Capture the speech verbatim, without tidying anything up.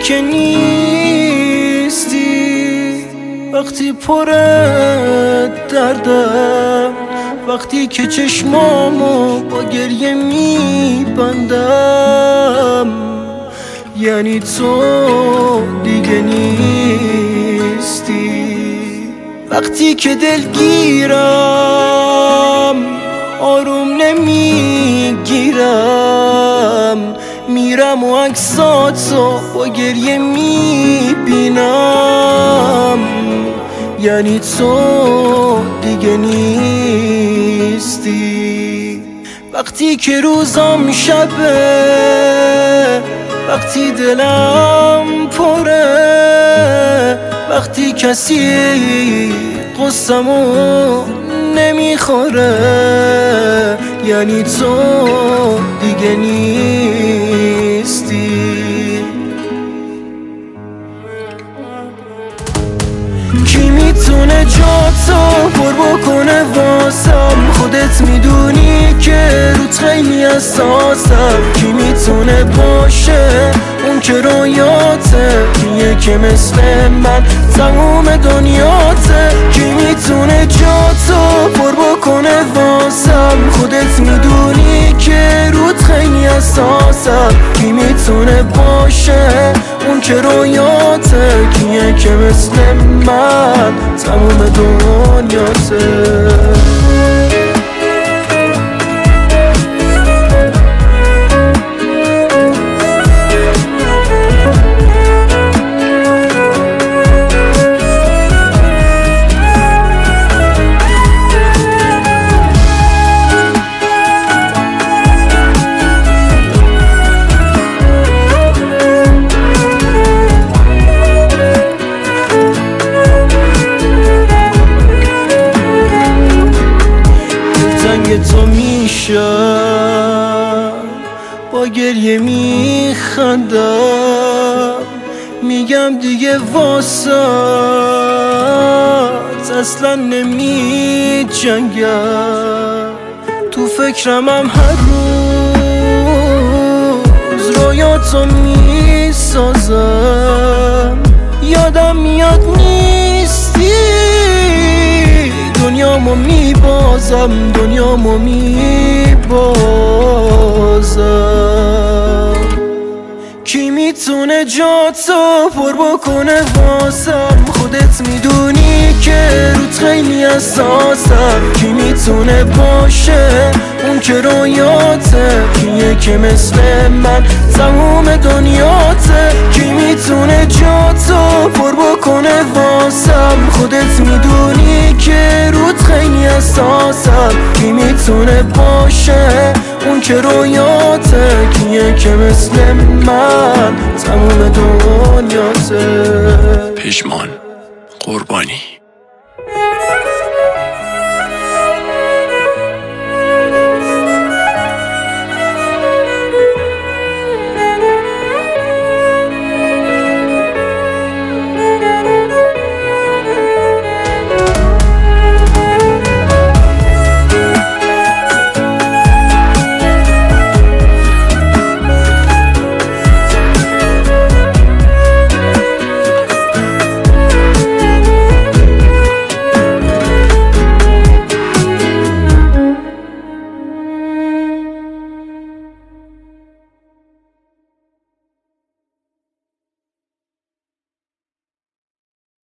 که نیستی، وقتی پر دردم، وقتی که چشمامو با گریه میبندم، یعنی تو دیگه نیستی. وقتی که دلگیرم آروم نمیگیرم، میرم و عکساتو با گریه میبینم، یعنی تو دیگه نیستی. وقتی که روزام شبه، وقتی دلم پره، وقتی کسی قصه‌مو نمیخوره، یعنی تو دیگه نیستی. کی میتونه جاتو پر بکنه واسم؟ خودت میدونی که روت خیلی اساسم. کی میتونه باشه اون که رویاته، کیه که مثل من تموم دنیاته؟ کی میتونه جاتو پر بکنه واسم؟ خودت میدونی که روت خیلی اساسم. کی میتونه باشه اون که رویاته، کیه که مثل من تموم دنیاته؟ تو میشم با گریه میخندم، میگم دیگه واسط اصلا نمی جنگم. تو فکرمم هر روز رویاتو میسازم، یادم میاد نیستی، دنیامو میبازم، دنیامو میبازم. کی میتونه جاتو پر بکنه واسم؟ خودت میدونی که روت خیلی اساسم. کی میتونه باشه اون که رویاته، کیه که مثل من تموم دنیاته؟ کی میتونه جاتو پر بکنه واسم؟ خودت میدونی که روت خیلی اساسم. کی میتونه باشه اون که رویاته، کیه که مثل من تموم دنیاته؟ پژمان قربانی.